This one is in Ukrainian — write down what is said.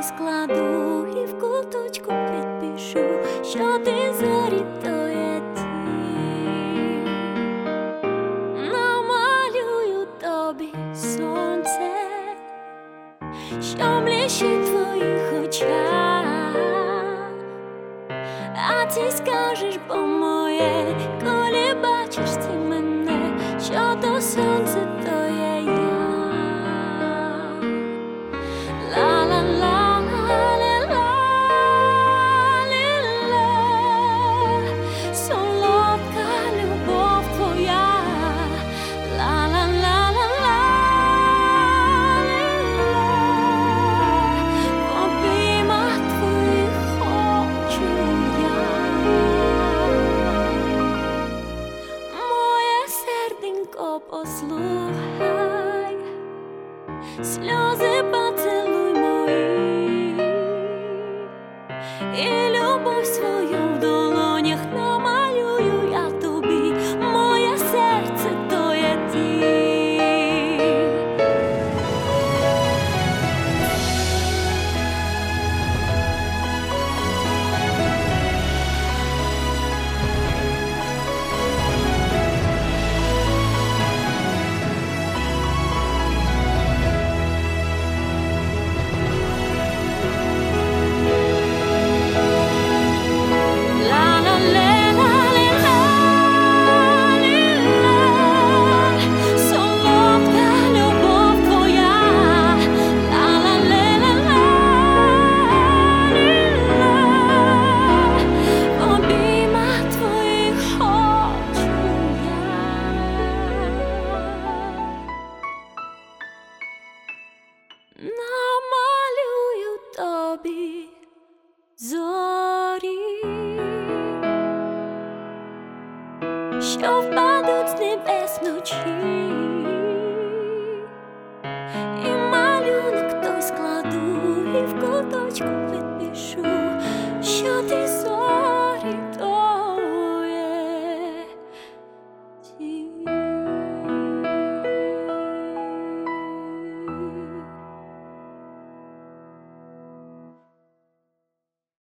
Пальці складу і в куточку підпишу, що ти зорі, то є ти. Намалюю тобі сонце, що блищить в твоїх очах, а ти скажеш, бо моє, коли бачиш ти мене, що то сонце, то є я. Послухай, сльози поцілуй мої, і любов свою в долонях намалюю я тобі, моє серце, то є ти. Намалюю тобі зорі, що впадуть з небес вночі.